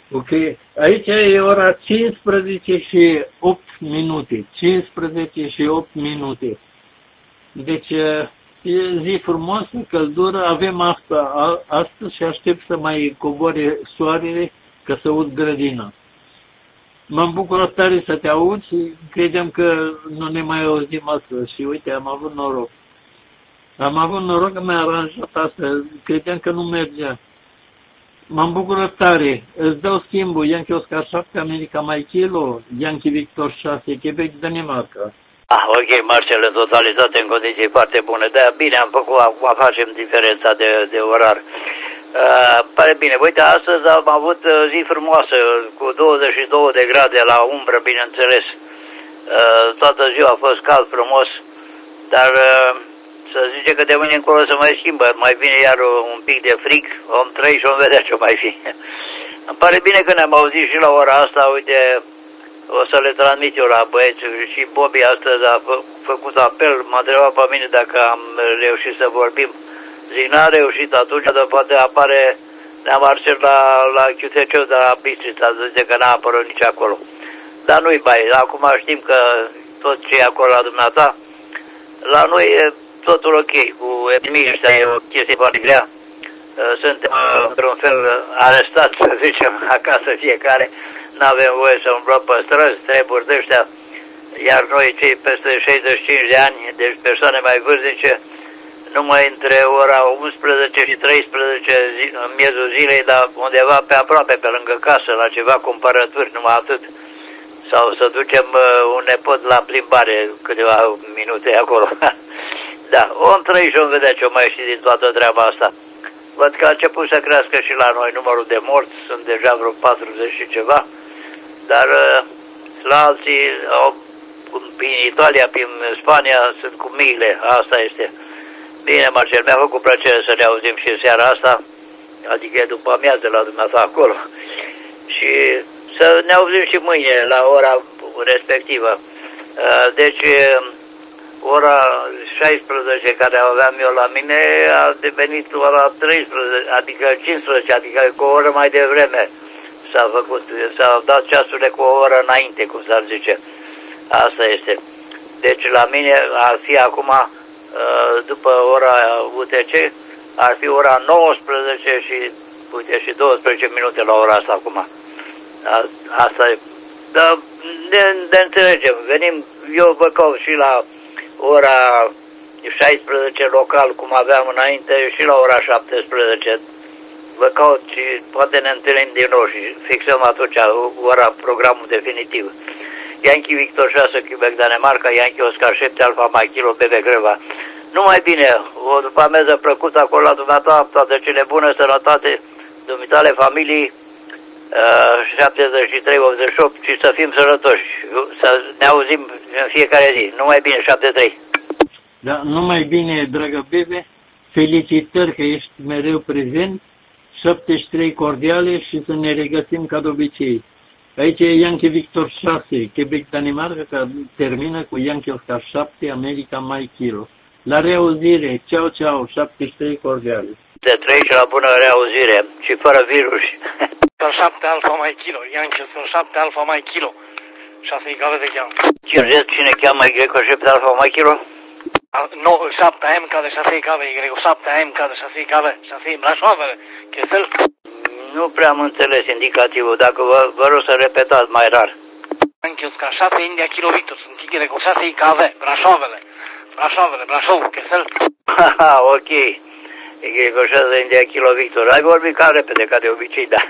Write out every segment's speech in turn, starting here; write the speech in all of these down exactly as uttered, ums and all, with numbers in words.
Ok. Aici e ora cincisprezece și opt minute. cincisprezece și opt minute. Deci e zi frumoasă, căldură, avem asta astăzi și aștept să mai coboare soarele ca să aud grădina. M-am bucurat tare să te aud și credem că nu ne mai auzim astăzi și uite, am avut noroc. Am avut noroc că mi-a aranjat asta, credeam că nu mergea. M-am bucurat tare. Îți dau schimbul. Yankee Oscar șapte, America Mike Kilo, Yankee Victor șase, Quebec, Danemarca. Ah, ok, Marcel, în totalitate, în condiții foarte bune. Da, bine, am făcut, acum facem diferența de, de orar. Uh, pare bine. Uite, astăzi am avut zi frumoasă, cu douăzeci și două de grade la umbră, bineînțeles. Uh, toată ziua a fost cald, frumos, dar uh, să zice că de mâine încolo se mai schimbă, mai vine iar un pic de frig, om trei și om vedea ce mai fi. Îmi pare bine că ne-am auzit și la ora asta, uite, o să le transmit eu la băieți și Bobby astăzi a fă, făcut apel, m-a întrebat pe mine dacă am reușit să vorbim. Zic, n-am reușit atunci, dar poate apare ne-am Marcel la, la Q T C de la Bistrița, zice că n-a apărut nici acolo. Dar nu-i bai, acum știm că tot ce e acolo la dumneata, la noi e totul ok, cu epidemia ăștia e o chestie foarte grea. Suntem, într-un fel, arestați, să zicem, acasă fiecare. N-avem voie să umblăm pe străzi, treburi de ăștia. Iar noi, cei peste șaizeci și cinci de ani, deci persoane mai vârstnice, numai între ora unsprezece și treisprezece zi, în miezul zilei, dar undeva pe aproape, pe lângă casă, la ceva cumpărături, numai atât. Sau să ducem un nepot la plimbare, câteva minute acolo. Da, om trăi și om vedea ce o mai ști din toată treaba asta. Văd că a început să crească și la noi numărul de morți, sunt deja vreo patruzeci și ceva, dar la alții, prin Italia, prin Spania, sunt cu miile, asta este. Bine, Marcel, mi-a făcut plăcere să ne auzim și seara asta, adică după amiază la dumneata acolo, și să ne auzim și mâine la ora respectivă. Deci, ora șaisprezece care aveam eu la mine a devenit ora treisprezece, adică cincisprezece, adică cu o oră mai devreme s-a făcut, s-au dat ceasurile cu o oră înainte, cum s-ar zice. Asta este. Deci la mine ar fi acum, după ora U T C, ar fi ora nouăsprezece și, uite, și douăsprezece minute la ora asta acum. Asta e. Dar ne, ne înțelegem. Venim, eu vă caut și la ora șaisprezece local, cum aveam înainte, și la ora șaptesprezece. Vă caut și poate ne întâlnim din nou și fixăm atunci ora, programul definitiv. Yankee Victor șase, Quebec, Danemarca, Yankee Oscar șapte, Alfa Mike Kilo, B B Greva. Numai bine, o după ameză plăcută acolo la dumneata, toate cele bune, sănătate, dumitale, familii, uh, șaptezeci și trei optzeci și opt și să fim sănătoși, să ne auzim în fiecare zi. Numai bine, șaptezeci și trei. Da, numai bine, dragă Bebe, felicitări că ești mereu prezent, șaptezeci și trei cordiale și să ne regăsim ca de obicei. Aici e Yankee Victor șase, Quebec, Danemarca, care termină cu Yankee Oscar șapte, America Mike Kilo. La reauzire, ceau, ceau, șaptezeci și trei cordiale. De trei și la bună reauzire și fără virus. șapte Alfa Mike Kilo, Yankee Oscar șapte Alfa Mike Kilo. șase cale de cheamă. Cine cheamă Y șapte Alfa Mike Kilo? Nu, șapte M ca de șase cale, Y șapte M ca de șase cale, șase Brașoavele, Chesel. Nu prea am înțeles indicativul, dacă vă, vă rog să repetați mai rar. Yankee Oscar șase India Kilo Victor, sunt Y șase cale, Brașoavele, Brașoavele, Brașov, Chesel. Haha, ok. Y șase India Kilo Victor. Ai vorbit cam repede, ca de obicei, da.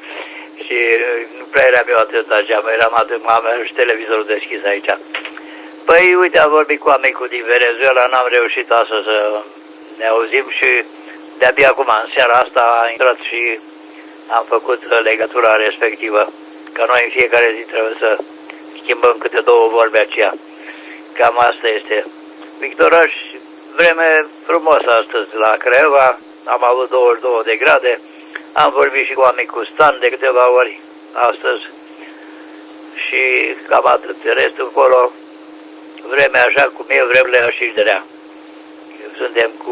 Și nu prea eram eu atât așa, eram atât, am și televizorul deschis aici. Păi, uite, am vorbit cu amicul din Venezuela, n-am reușit astăzi să ne auzim și de-abia acum, în seara asta, a intrat și am făcut legătura respectivă. Că noi în fiecare zi trebuie să schimbăm câte două vorbe aceea. Cam asta este. Victoraș, vreme frumoasă astăzi la Craiova, am avut douăzeci și două de grade, am vorbit și cu amicul Stan de câteva ori astăzi și cam atât. Restul încolo, vremea așa cum e, vremele și de rea. Suntem cu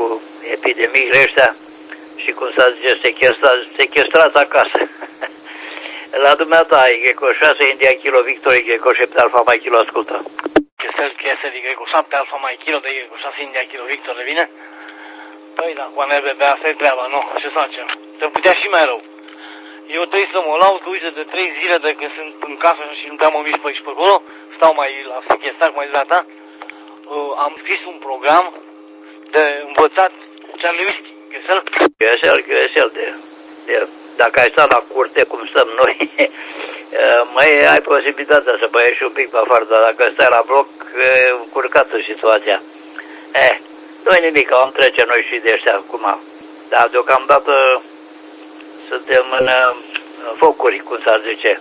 epidemiile ăștia și cum s-a zis, sechestrați acasă. La dumneata, Igreco șase, India Kilo, Victor, Igreco șapte, Alfa, Mai Kilo, ascultă. Chesel, chesel, Igreco șapte, Alfa, Mai Kilo, de Igreco șase, India Kilo, Victor, le vine? Păi da, cu N B B, asta e treaba, nu, ce să facem? Se putea și mai rău. Eu trebuie să mă laud că, uite, de trei zile de când sunt în casă și nu te-am mă mișc pe aici pe acolo, stau mai la fichestar, cum ai zis la ta, uh, am scris un program de învățat cearlivistic, Chesel? Chesel, Chesel, de, de, dacă ai stat la curte, cum stăm noi, mai ai posibilitatea să băiești un pic pe afară, dar dacă stai la bloc, e încurcată situația. Eh, nu-i nimic, am trece noi și de ăștia acum. Dar deocamdată suntem în, în focuri, cum s-ar zice.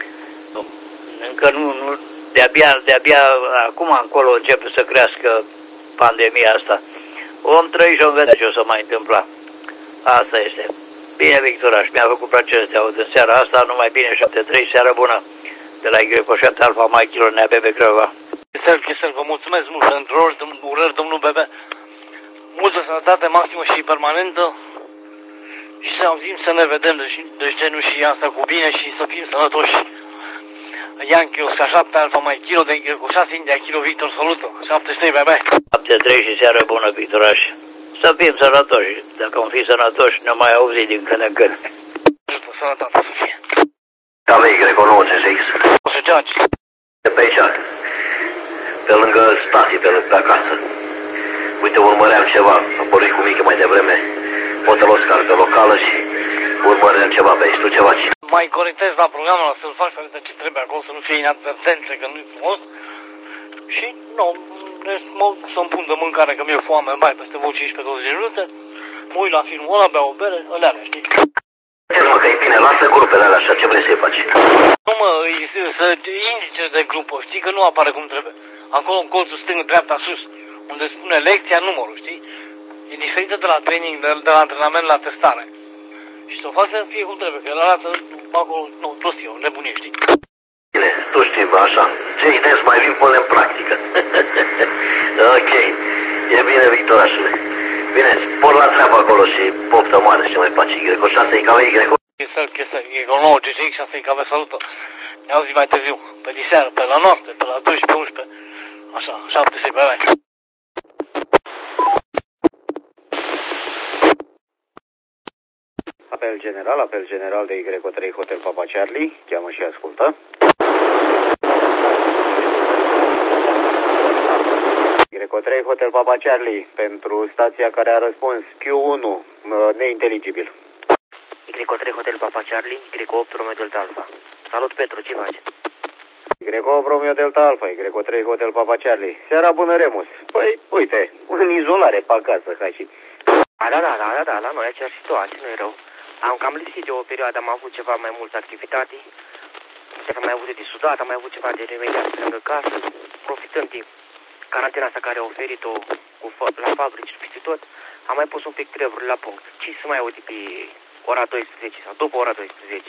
Încă nu, nu de-abia, de-abia acum încolo începe să crească pandemia asta. Om trăi și om vede ce o să mai întâmpla. Asta este. Bine, Victoraș, mi-a făcut plăcere să te aud în seara asta, numai bine, șapte trei, seară bună. De la Igreco șapte, Alfa, Mai Kilo, Nea Bebe, Crăva. Chesel, Chesel, vă mulțumesc mult pentru urări, domnul Bebe. Multă sănătate maximă și permanentă. Și să auzim, să ne vedem, deci, deci ce nu și asta cu bine și să fim sănătoși. Yankee Oscar șapte, Alfa, Mai Kilo, de Igreco șase, India Kilo, Victor, salută. șapte trei, bebe. șapte trei și seară bună, Victoraș. Să fim sănătoși. Dacă am fi sănătoși, ne mai auzi din când în când. Sănătate să fie. Cave Igreco nouăzeci X. O să ceaci. De pe aici, pe lângă stații, pe lângă acasă. Uite, urmăream ceva, am pornit cu Mică mai devreme, Hotel Oscar pe locală și urmăream ceva pe aici, tu ceva ce. Mai corectez la programul ăla, să-l faci pe ce trebuie acolo, să nu fie inadvertențe, că nu-i frumos. Și, nu, mă să-mi pun de mâncare, că mi-e foame, mai peste vreo cincisprezece douăzeci de minute, mă uit la filmul ăla, beau o bere, ălea, știi? Vezi, mă, că e bine, lasă grupele alea așa, ce vrei să-i faci? Nu, mă, să indice de grupă, știi, că nu apare cum trebuie. Acolo, în colțul stâng, dreapta, sus, unde spune lecția, numărul, știi? E diferită de la training, de, de la antrenament la testare. Și să o fac să fie cum trebuie, că el arată acolo, nu, prostie, o nebunie, știi? Bine, tu știi, așa, ce idei mai vin pune în practică. Ok, e bine, Victorașule. Bine, por la treabă acolo și poftă mare și ce mai faci, Igreco șase, Igreco, Igreco. Chesel, Chesel, Igreco nouă, G G X șase, Igreco, salută. Ne auzi mai târziu, pe diseară, pe la noapte, pe la doisprezece, unsprezece. Așa, șapte, șase, bye, bye. Apel general, apel general de Igreco trei Hotel Papa Charlie, cheamă și ascultă. Igreco trei Hotel Papa Charlie, pentru stația care a răspuns Q unu, neinteligibil. Igreco trei Hotel Papa Charlie, Igreco opt Romeo Delta Alpha. Salut, Petru, ce faci? Igreco opt Romeo Delta Alpha, Igreco trei Hotel Papa Charlie. Seara bună, Remus. Păi, uite, în izolare pe acasă, hai și... A, da, da, da, da, da, la noi aceeași situație, nu e rău. Am cam lipsit de o perioadă, am avut ceva mai multă activitate. Am mai avut de sudat, am mai avut ceva de remediat pe lângă casă. Profitând de carantina asta care a oferit-o la fabrici și peste tot, am mai pus un pic treburile la punct. Ce să mai auzi pe ora doisprezece sau după ora doisprezece?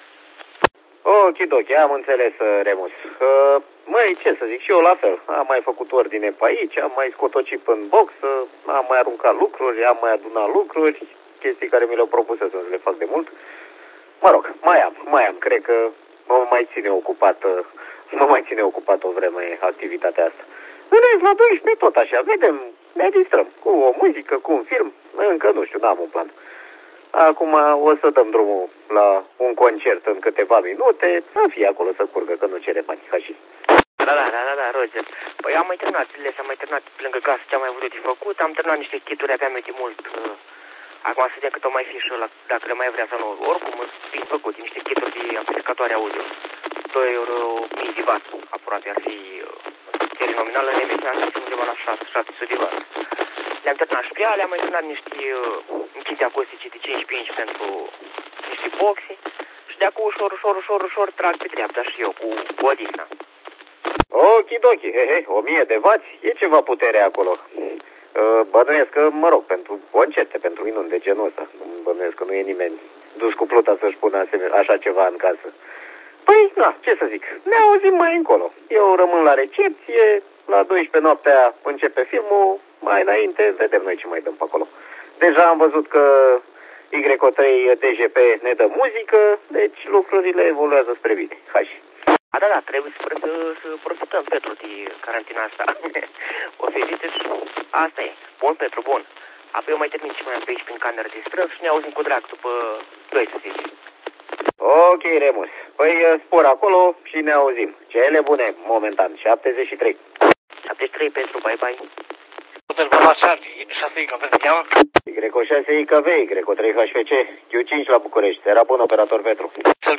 Okidoki, am înțeles, Remus. Uh, măi, ce să zic, și eu la fel. Am mai făcut ordine pe aici, am mai scotocit în box, am mai aruncat lucruri, am mai adunat lucruri, chestii care mi le-au propus să le fac de mult. Mă rog, mai am, mai am, cred că mă mai ține ocupat, mă mai ține ocupat o vreme activitatea asta. În rest, la doisprezece tot așa, vedem, ne distrăm cu o muzică, cu un film, încă nu știu, n-am un plan. Acum o să dăm drumul la un concert în câteva minute, să fie acolo să curgă, că nu cere bani, ca și. Da, da, da, da, da, Roger. Păi am mai terminat zilele, am mai terminat pe lângă casă ce am mai vrut de făcut, am terminat niște kituri, aveam eu de mult. Uh, acum să vedem cât o mai fi și ăla, dacă le mai vrea sau nu. Oricum, sunt făcut niște kituri de amplificatoare audio. doi mii de watt, aproape ar fi serie nominală, în emisiunea asta sunt undeva la șase sute de watt. Le-am terminat și pe alea, am mai terminat niște uh, închide acustice de cinci pe cinci pentru niște boxe și de acum ușor, ușor, ușor, ușor trag pe dreapta și eu cu odihna. Okidoki, he, he, o mie de vați, e ceva putere acolo. Uh, bănuiesc că, mă rog, pentru concerte, pentru minuni de genul ăsta. Bănuiesc că nu e nimeni dus cu pluta să-și pună asemenea, așa ceva în casă. Păi, na, ce să zic, ne auzim mai încolo. Eu rămân la recepție, la douăsprezece noaptea începe filmul, mai înainte vedem noi ce mai dăm pe acolo. Deja am văzut că Y O trei D G P ne dă muzică, deci lucrurile evoluează spre bine. Hai. A, da, da, trebuie să, să, să profităm, Petru, de carantina asta. O să ziceți, asta e. Bun, Petru, bun. Apoi eu mai termin și mai am pe aici prin cameră de străzi și ne auzim cu drag după doisprezece. Ok, Remus. Păi spor acolo și ne auzim. Cele bune, momentan. șaptezeci și trei. șaptezeci și trei, Petru, bye-bye. Hotel Papa Charlie, șase I K V se cheamă? Y O șase I K V, Y O trei H F C, Q cinci la București. Era bun operator Petru.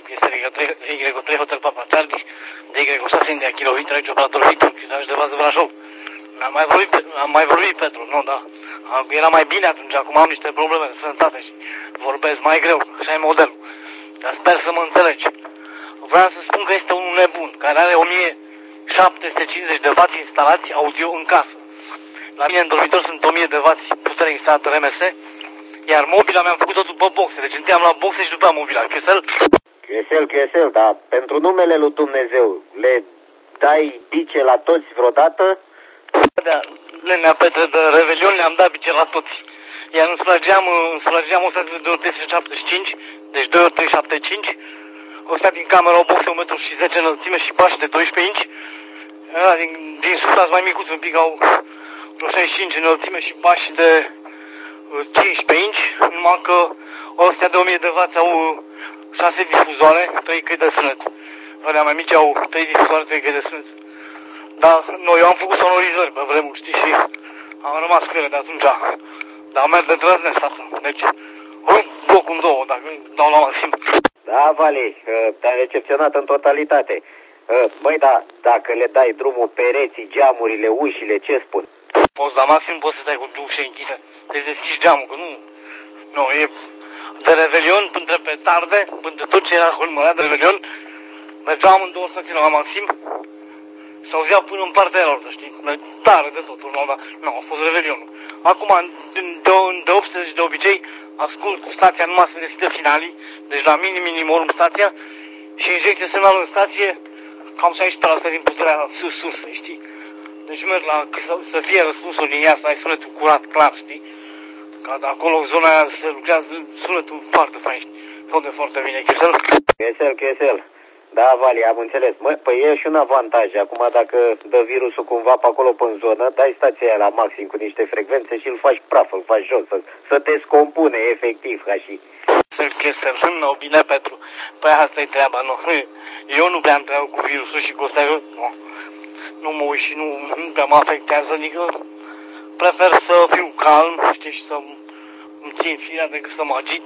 Y O trei Hotel Papa Charlie, de Y O șase India Kilo Victor, aici operator Victor, chiuzaj de bază Brașov. Am mai vorbit, am mai vorbit, Petru, nu, da. Era mai bine atunci, acum am niște probleme de sănătate și vorbesc mai greu, așa e modelul. Dar sper să mă înțelegi. Vreau să spun că este un nebun care are o mie șapte sute cincizeci de watt instalați audio în casă. La mine în dormitor sunt o mie de watt putere instalată R M S, iar mobila mi-am făcut totul pe boxe. Deci întâi am luat boxe și după am mobila. Q S L? Q S L, Q S L, dar pentru numele lui Dumnezeu, le dai bice la toți vreodată? Da, Lenea Petre, de Revelion le-am dat bice la toți. Iar în sfrageam, în sfrageam o de doi trei șapte cinci, deci doi trei șapte cinci, o stea din camera o boxe un metru și zece înălțime și pași de doisprezece inci. Ăla din, din suflați mai micuți, un pic au șaizeci și cinci înălțime și pași de cincisprezece inci, numai că ăstea de o mie de watt au șase difuzoare, trei căi de sunet. Ălea mai mici au trei difuzoare, trei căi de sunet. Dar noi, eu am făcut sonorizări pe vremuri, știi, și am rămas cu ele de atunci. Dar merg de drăznesc asta. Deci, un bloc în două, dacă dau la maxim. Da, Vali, te-am recepționat în totalitate. Băi, da, dacă le dai drumul pereții, geamurile, ușile, ce spun? Poți da maxim, poți să stai cu ușe închise. Deci deschiși geamul, că nu... Nu, e de Revelion până pe tarde, până tot ce era hulmărea de Revelion, mergeam în două stații la maxim. S-auzea până în partea lor, știi? Tare de tot, urmă, dar nu, a fost Revelionul. Acum, de, de, de optsprezece de obicei, ascult stația numai să deschidă finalii, deci la minim minimorum stația, și injecție semnalul în stație, cam șaisprezece la sută din puterea sus-sus, știi? Deci merg la, să, să fie răspunsul din ea, să ai sunetul curat, clar, știi? Ca de acolo, zona aia, se lucrează sunetul foarte fain, tot de foarte bine. Q S L? Q S L, Q S L. Da, Vali, am înțeles. Mă, păi e și un avantaj. Acum, dacă dă virusul cumva pe acolo pe zonă, dai stația aia la maxim cu niște frecvențe și îl faci praf, îl faci jos, să, să te scompune, efectiv, ca și... Să-l chesel, nu, bine, Petru. Păi asta e treaba, nu. Eu nu prea am treabă cu virusul și cu ăsta, eu, nu. Nu mă uit și nu, nu prea mă afectează, adică prefer să fiu calm, știi, și să îmi țin firea decât să mă agit.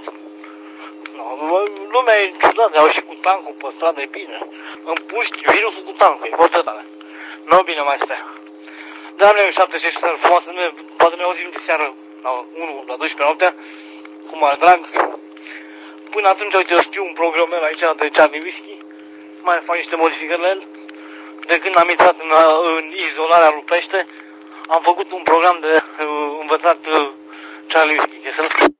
No, lumea e ciudată, au și cu tancul pe stradă, e bine. Împuști virusul cu tancul, e foarte tare. Nu, bine, mai stea. Dar ne șapte și seara frumoasă, ne, poate ne auzim de seară la unu, la doisprezece noaptea, cu mare drag. Până atunci, uite, eu știu un programel aici de Charlie Whisky, mai fac niște modificări la el. De când am intrat în, în izolarea lui Pește, am făcut un program de uh, învățat uh, Charlie Whisky.